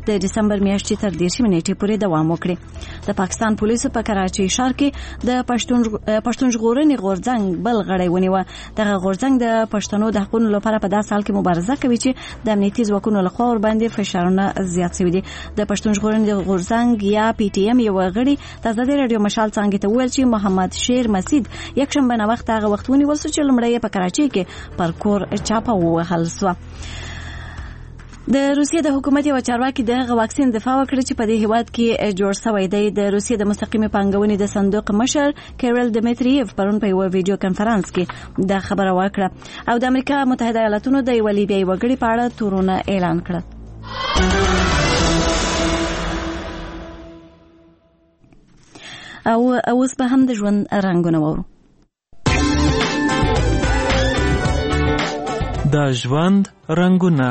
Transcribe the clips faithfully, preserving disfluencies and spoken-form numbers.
د دسمبر میاشتې تر دېرشمې نیټې پورې دوام وکړي. د پاکستان پولیسو په کراچۍ ښار کې د پښتون پښتون ژغورنې غورځنګ بل غړی ونیوه. دغه غورځنګ د پښتنو د حقوقو لپاره په داسې حال کې مبارزه کوي چې د امنیتي ځواکونو لخوا ورباندې فشارونه زیات شوي دي. د پښتون ژغورنې غورځنګ یا پی ټی ایم یو غړي د ازادي راډیو مشال څنګه ته ویل چې محمد شیر مسید یک شنبه نه وخت هغه وخت ونیول شو چې لمړی په کراچۍ کې پر کور چاپه ووهل شو. د روسیې د حکومت یو چارواکي دغه واکسین دفاع وکړه چې په دې هیواد کې جوړ شوی دی. د روسیې د مستقیمه پانګونې د صندوق مشر کیرل دمیتریف پرون په یو ویډیو کانفرنس کې دا خبره وکړه او د امریکا متحده ایالاتونو د یو لیبیایي وګړي په اړه تورونه اعلان کړل. او اوس به هم د ژوند رنګونه وورو. د ژوند رنګونه.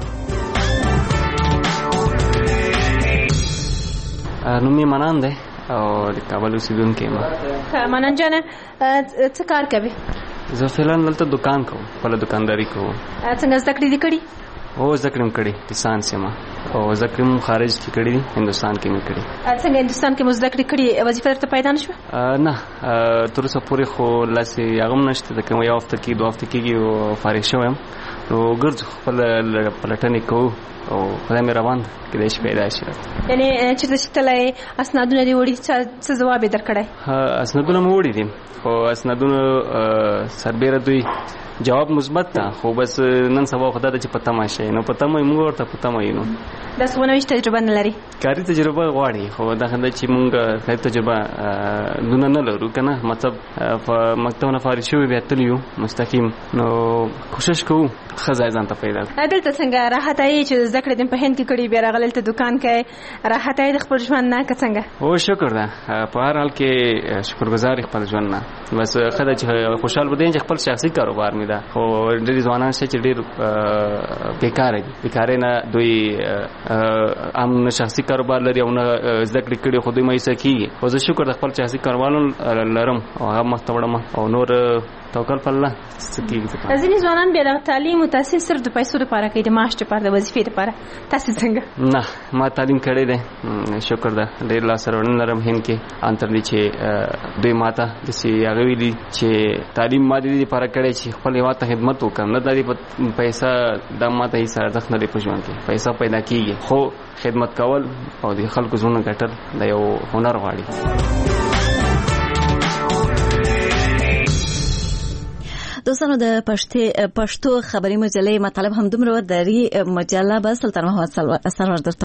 نوم یې منان دی او د کابل اوسیدونکی یم. منان جانه څه کار کوي؟ زه فعلا دلته دکان کوم، خپله دکانداري کوم. څنګه زده کړې دي کړي؟ هو زده کړې مې کړي، لیسانس یم او زده کړې مې خارج کې کړي دي، هندوستان کې مې کړي. څنګه هندوستان کې مو زده کړې کړي، وظیفه درته پیدا نه شوه؟ نه، تر اوسه پورې خو لاسې هغه هم نشته، د کوم یو هفته کې دوه هفته کېږي او فارغ شوی یم. نو ګرځو خپله پلټنې کوو او خدای مې روان کېدای شي پیدا شي. یعنې چېرته چې تللی اسنادونه دې وړي، څه ځواب یې درکړی؟ اسنادونه مې وړي دي خو اسنادونو سربیره دوی جواب مثبت ده، خو بس نن سبا خو دا ده چې په تمه شي، نو په تمه یې موږ ورته په تمه یو. نو داسې ونه وي چې تجربه نه لري؟ کاري تجربه غواړي، خو دا ده چې موږ کاري تجربه دونه نه لرو که نه، مطلب په مکتب نه فارغ شوي بیا تللي یو مستقیم، نو کوشش کوو ښه ځای ځان ته پیدا کړو. دلته څنګه راحته یې چې زده کړې دې په هند کې کړي، بیا راغلی دلته دکان کوې، راحته یې د خپل ژوند نه که څنګه؟ او شکر ده، په هر حال کې شکرګزار یې خپل ژوند نه. بس ښه ده چې خوشحال به دی چې خپل شخصي کاروبار مې ده، خو ډېر ځوانان شته چې ډېر بېکاره دي، بېکارۍ نه دوی هم نه شخصي کاروبار لري او نه زده کړې کړي، خو دوی مایوسه کېږي. خو زه شکر د خپل شخصي کاروبار لرم او هغه مخته وړم او نور توکل په الله څه کېږي. ځینې ځوانان بیا د تعلیم او تحصیل صرف د پیسو لپاره کوي، د معاش لپاره، د وظیفې لپاره. تاسې څنګه؟ نه، ما تعلیم کړی دی، شکر ده، ډېر لاسته راوړنې لرم هند کې. ان تر دې چې دوی ما ته داسې هغه ویلي چې تعلیم ما د دې لپاره کړی چې خپل هېواد ته خدمت وکړم، نه دا دې پیسه دا ما ته هېڅ ارزښت نه دی په ژوند کې. پیسه پیدا کېږي خو خدمت کول او د خلکو زړونه ګټل دا یو هنر غواړي. دوستانو د پښتو خبري مجلې مطلب هم دومره دري مجله به سلطان محمد سرور درته